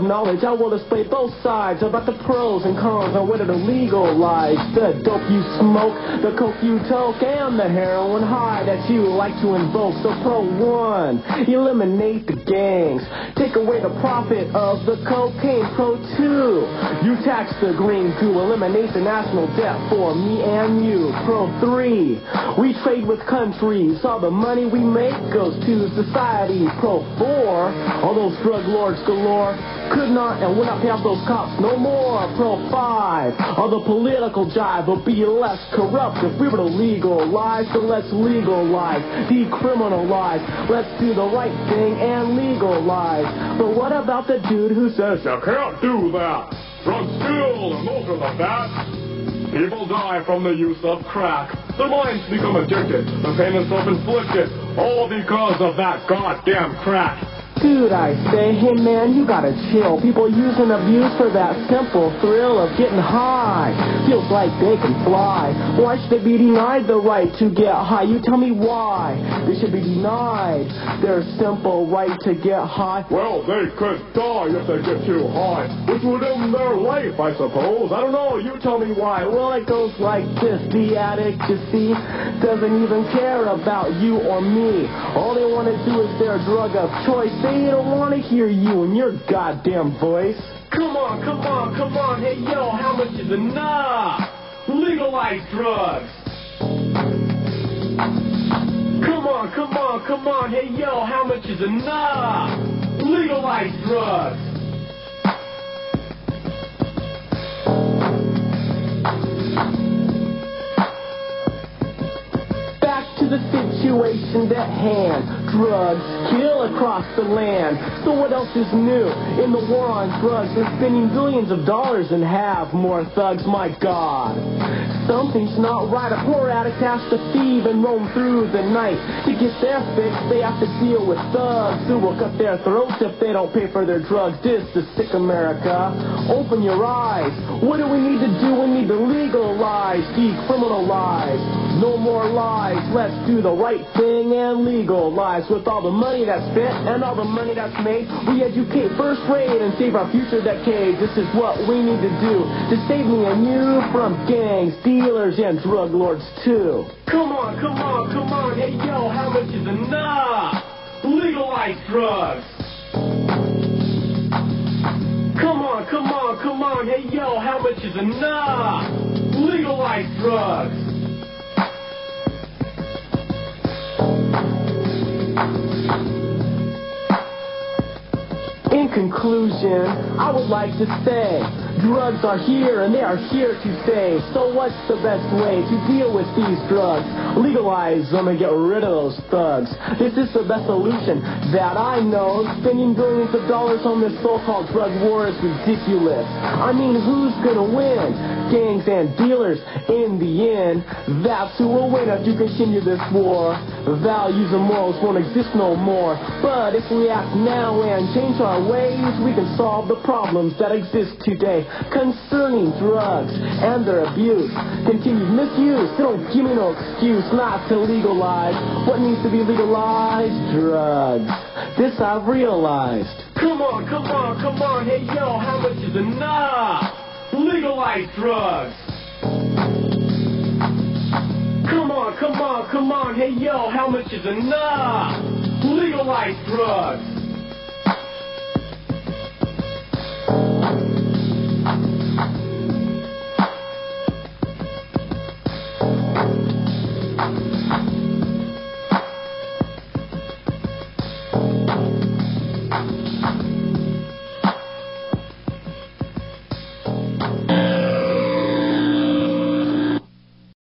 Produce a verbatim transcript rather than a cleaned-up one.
knowledge, I will display both sides about the pros and cons on whether to legalize the dope you smoke, the coke you toke, and the heroin high that you like to invoke. So pro one, eliminate the gangs, take away the profit of the cocaine. Pro two, you tax the green to eliminate the national debt for me and you. Pro three, we trade with countries, all the money we make goes to society. Pro four, all those drug lords galore could not and would not pay off those cops no more. Pro five, all the political jive will be less corrupt if we were to legalize. So let's legalize, decriminalize, let's do the right thing and legalize. But what about the dude who says you can't do that? Drugs kill and those are the facts. People die from the use of crack. Their minds become addicted. The pain is self-inflicted. All because of that goddamn crack. Dude, I say, hey man, you gotta chill. People use and abuse for that simple thrill of getting high. Feels like they can fly. Why should they be denied the right to get high? You tell me why they should be denied their simple right to get high. Well, they could die if they get too high, which would end their life, I suppose. I don't know, you tell me why. Well, it goes like this. The addict, you see, doesn't even care about you or me. All they want to do is their drug of choice. They don't want to hear you and your goddamn voice. Come on, come on, come on. Hey, yo, how much is enough? Legalize drugs. Come on, come on, come on. Hey, yo, how much is enough? Legalize drugs. To the situation at hand, drugs kill across the land. So what else is new in the war on drugs? They're spending billions of dollars and have more thugs. My God, something's not right. A poor addict has to thieve and roam through the night to get their fix. They have to deal with thugs who will cut their throats if they don't pay for their drugs. This is sick America. Open your eyes. What do we need to do? We need to legalize, decriminalize. No more lies. Let's do the right thing and legalize. With all the money that's spent and all the money that's made, we educate first rate and save our future decades. This is what we need to do to save me and you from gangs, dealers, and drug lords too. Come on, come on, come on. Hey, yo, how much is enough? Legalize drugs. Come on, come on, come on. Hey, yo, how much is enough? Legalize drugs. In conclusion, I would like to say, drugs are here and they are here to stay. So what's the best way to deal with these drugs? Legalize them and get rid of those thugs. This is the best solution that I know. Spending billions of dollars on this so-called drug war is ridiculous. I mean, who's gonna win? Gangs and dealers in the end. That's who will win if you continue this war. Values and morals won't exist no more. But if we act now and change our ways, we can solve the problems that exist today concerning drugs and their abuse. Continued misuse, don't give me no excuse not to legalize. What needs to be legalized? Drugs. This I've realized. Come on, come on, come on. Hey, yo, how much is enough? Legalize drugs. Come on, come on, come on. Hey, yo, how much is enough? Legalize drugs.